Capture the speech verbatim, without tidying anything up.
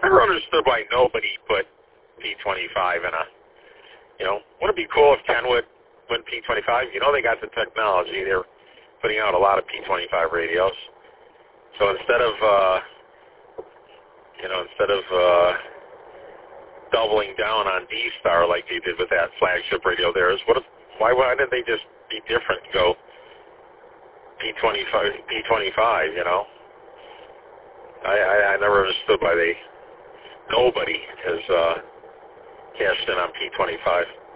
never understood why nobody put P twenty-five in a, you know, wouldn't it be cool if Kenwood went P twenty-five? You know, they got the technology. They're putting out a lot of P twenty-five radios. So instead of, uh, you know, instead of uh, doubling down on D-Star like they did with that flagship radio of theirs, what if, why, why didn't they just be different and go P twenty-five, P twenty-five, you know? I, I, I never understood why they, nobody has uh, cashed in on P twenty-five.